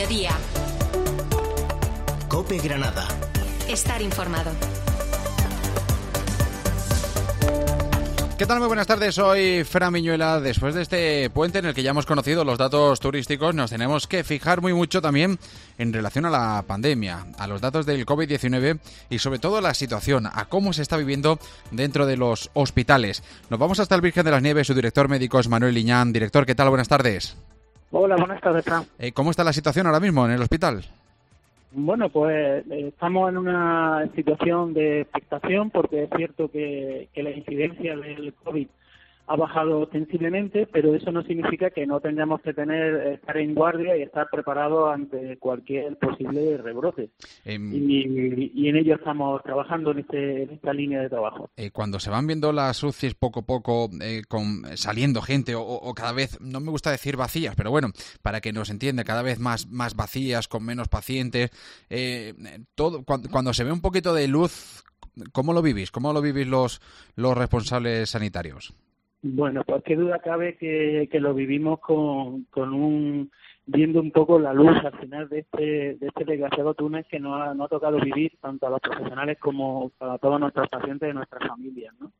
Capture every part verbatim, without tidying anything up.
mediodía. COPE Granada. Estar informado. ¿Qué tal? Muy buenas tardes, soy Fran Miñuela. Después de este puente en el que ya hemos conocido los datos turísticos, nos tenemos que fijar muy mucho también en relación a la pandemia, a los datos del covid diecinueve y sobre todo a la situación, a cómo se está viviendo dentro de los hospitales. Nos vamos hasta el Virgen de las Nieves, su director médico es Manuel Liñán. Director, ¿qué tal? Buenas tardes. Hola, buenas tardes, Fran. Eh, ¿Cómo está la situación ahora mismo en el hospital? Bueno, pues eh, estamos en una situación de expectación porque es cierto que, que la incidencia del COVID ha bajado sensiblemente, pero eso no significa que no tengamos que tener estar en guardia y estar preparados ante cualquier posible rebrote. Eh, y, y en ello estamos trabajando en, este, en esta línea de trabajo. Eh, cuando se van viendo las U C Is poco a poco eh, con, saliendo gente o, o cada vez, no me gusta decir vacías, pero bueno, para que nos entienda, cada vez más, más vacías, con menos pacientes, eh, todo cuando, cuando se ve un poquito de luz, ¿cómo lo vivís? ¿Cómo lo vivís los, los responsables sanitarios? Bueno, pues qué duda cabe que, que lo vivimos con, con un viendo un poco la luz al final de este de este desgraciado túnel que nos ha, nos ha tocado vivir tanto a los profesionales como a todos nuestros pacientes y nuestras familias, ¿no?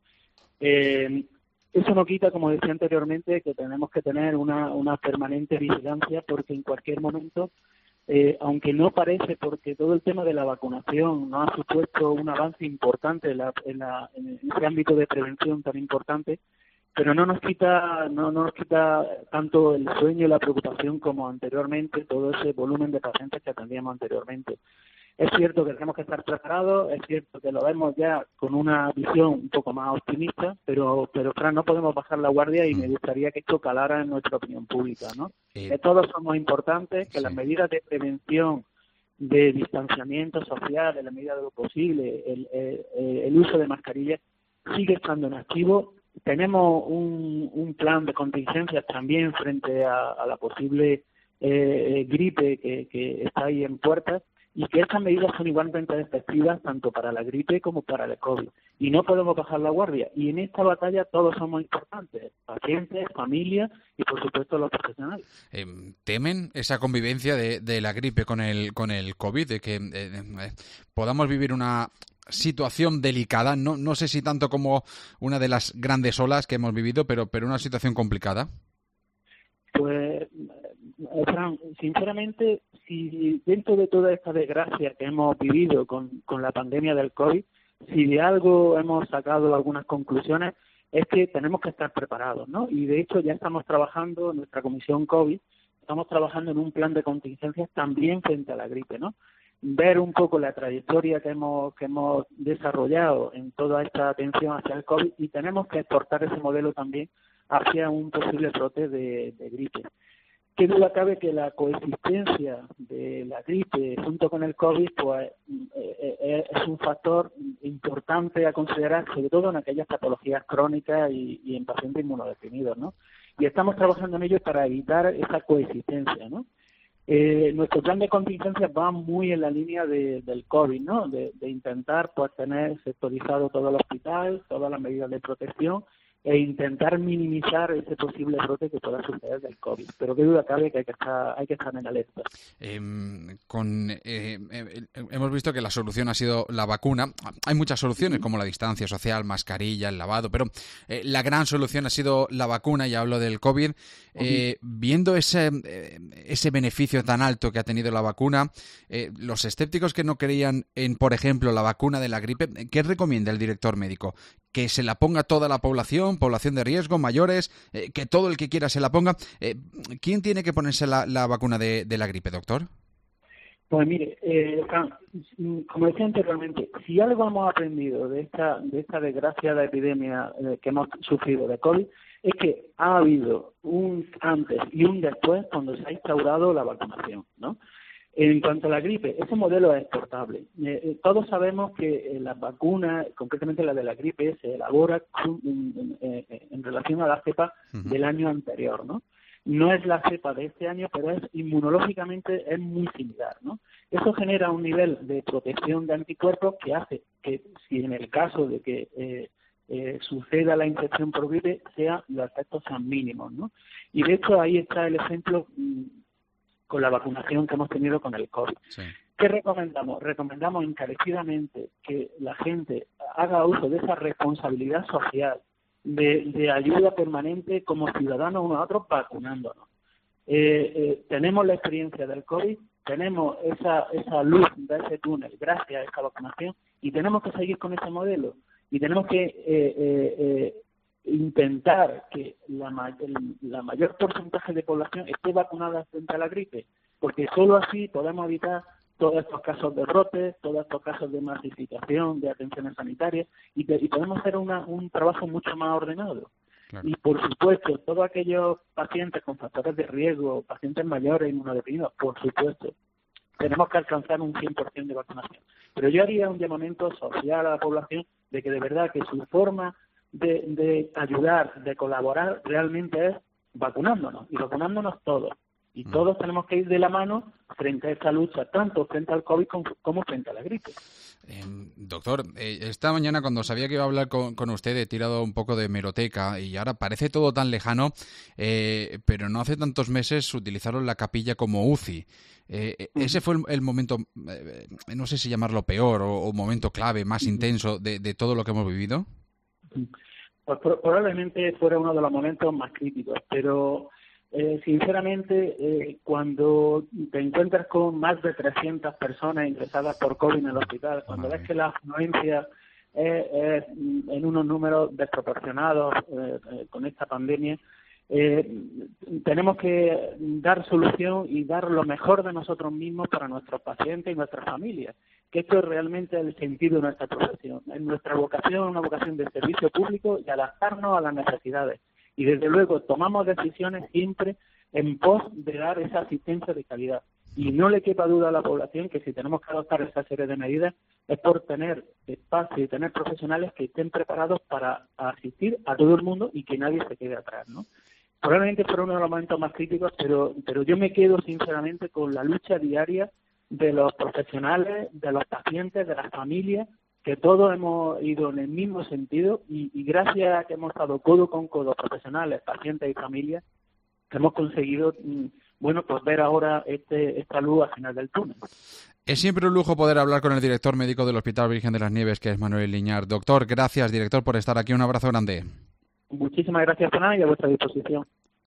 Eh, eso no quita, como decía anteriormente, que tenemos que tener una, una permanente vigilancia porque en cualquier momento, eh, aunque no parece, porque todo el tema de la vacunación no ha supuesto un avance importante en, la, en, la, en ese ámbito de prevención tan importante, pero no nos quita no, no nos quita tanto el sueño y la preocupación como anteriormente, todo ese volumen de pacientes que atendíamos anteriormente. Es cierto que tenemos que estar preparados, es cierto que lo vemos ya con una visión un poco más optimista, pero, pero Fran, no podemos bajar la guardia y me gustaría que esto calara en nuestra opinión pública, ¿no? Eh, que todos somos importantes, que sí. las medidas de prevención, de distanciamiento social, en la medida de lo posible, el, el, el uso de mascarillas, sigue estando en activo. Tenemos un, un plan de contingencias también frente a, a la posible eh, gripe que, que está ahí en puertas y que estas medidas son igualmente efectivas tanto para la gripe como para el COVID. Y no podemos bajar la guardia. Y en esta batalla todos somos importantes, pacientes, familias y por supuesto los profesionales. Eh, ¿Temen esa convivencia de, de la gripe con el, con el COVID, de que eh, eh, podamos vivir una situación delicada, no no sé si tanto como una de las grandes olas que hemos vivido, pero pero una situación complicada? Pues, Fran, sinceramente, si dentro de toda esta desgracia que hemos vivido con, con la pandemia del COVID, si de algo hemos sacado algunas conclusiones, es que tenemos que estar preparados, ¿no? Y de hecho ya estamos trabajando en nuestra comisión COVID, estamos trabajando en un plan de contingencias también frente a la gripe, ¿no? Ver un poco la trayectoria que hemos que hemos desarrollado en toda esta atención hacia el COVID y tenemos que exportar ese modelo también hacia un posible brote de, de gripe. Qué duda cabe que la coexistencia de la gripe junto con el COVID pues eh, eh, es un factor importante a considerar, sobre todo en aquellas patologías crónicas y, y en pacientes inmunodeprimidos, ¿no? Y estamos trabajando en ello para evitar esa coexistencia, ¿no? Eh, nuestro plan de contingencia va muy en la línea de, del COVID, ¿no? De, de intentar pues tener sectorizado todo el hospital, todas las medidas de protección e intentar minimizar ese posible brote que pueda suceder del COVID. Pero qué duda cabe que hay que estar, hay que estar en alerta. Eh, con, eh, eh, hemos visto que la solución ha sido la vacuna. Hay muchas soluciones, como la distancia social, mascarilla, el lavado, pero eh, la gran solución ha sido la vacuna, ya hablo del COVID. Eh, viendo ese, eh, ese beneficio tan alto que ha tenido la vacuna, eh, los escépticos que no creían en, por ejemplo, la vacuna de la gripe, ¿qué recomienda el director médico? ¿Que se la ponga toda la población, población de riesgo, mayores, eh, que todo el que quiera se la ponga? Eh, ¿Quién tiene que ponerse la, la vacuna de, de la gripe, doctor? Pues mire, eh, como decía anteriormente, si algo hemos aprendido de esta de esta desgraciada epidemia eh, que hemos sufrido de COVID, es que ha habido un antes y un después cuando se ha instaurado la vacunación, ¿no? En cuanto a la gripe, ese modelo es exportable. Eh, todos sabemos que eh, las vacunas, concretamente la de la gripe, se elabora en, en, en relación a la cepa uh-huh. del año anterior, ¿no? No es la cepa de este año, pero es inmunológicamente es muy similar, ¿no? Eso genera un nivel de protección de anticuerpos que hace que, si en el caso de que eh, eh, suceda la infección por gripe, sea, los efectos sean mínimos, ¿no? Y de hecho ahí está el ejemplo mmm, con la vacunación que hemos tenido con el COVID. Sí. ¿Qué recomendamos? Recomendamos encarecidamente que la gente haga uso de esa responsabilidad social, de, de ayuda permanente como ciudadanos unos a otros vacunándonos. Eh, eh, tenemos la experiencia del COVID, tenemos esa, esa luz de ese túnel gracias a esta vacunación y tenemos que seguir con ese modelo y tenemos que eh, eh, eh, intentar que la, ma- el la mayor porcentaje de población esté vacunada frente a la gripe, porque solo así podemos evitar todos estos casos de brotes, todos estos casos de masificación de atenciones sanitarias y, te, y podemos hacer una, un trabajo mucho más ordenado. Claro. Y, por supuesto, todos aquellos pacientes con factores de riesgo, pacientes mayores, inmunodeprimidos, por supuesto, tenemos que alcanzar un cien por ciento de vacunación. Pero yo haría un llamamiento social a la población de que de verdad que su forma de, de ayudar, de colaborar, realmente es vacunándonos, y vacunándonos todos. Y todos tenemos que ir de la mano frente a esta lucha, tanto frente al COVID como, como frente a la gripe. Eh, doctor, eh, esta mañana cuando sabía que iba a hablar con, con usted he tirado un poco de hemeroteca y ahora parece todo tan lejano, eh, pero no hace tantos meses utilizaron la capilla como U C I. Eh, uh-huh. Ese fue el, el momento, eh, no sé si llamarlo peor o, o momento clave, más uh-huh. intenso de, de todo lo que hemos vivido. Pues pro- probablemente fuera uno de los momentos más críticos, pero... Eh, sinceramente, eh, cuando te encuentras con más de trescientas personas ingresadas por COVID en el hospital, cuando ves que la afluencia es, es en unos números desproporcionados eh, eh, con esta pandemia, eh, tenemos que dar solución y dar lo mejor de nosotros mismos para nuestros pacientes y nuestras familias, que esto es realmente el sentido de nuestra profesión. En nuestra vocación, una vocación de servicio público y adaptarnos a las necesidades. Y desde luego tomamos decisiones siempre en pos de dar esa asistencia de calidad. Y no le quepa duda a la población que si tenemos que adoptar esa serie de medidas es por tener espacio y tener profesionales que estén preparados para asistir a todo el mundo y que nadie se quede atrás, ¿no? Probablemente fuera uno de los momentos más críticos, pero, pero yo me quedo sinceramente con la lucha diaria de los profesionales, de los pacientes, de las familias, que todos hemos ido en el mismo sentido y, y gracias a que hemos estado codo con codo, profesionales, pacientes y familias, hemos conseguido, bueno, pues ver ahora este, esta luz al final del túnel. Es siempre un lujo poder hablar con el director médico del Hospital Virgen de las Nieves, que es Manuel Liñar. Doctor, gracias, director, por estar aquí. Un abrazo grande. Muchísimas gracias, Fernán, y a vuestra disposición.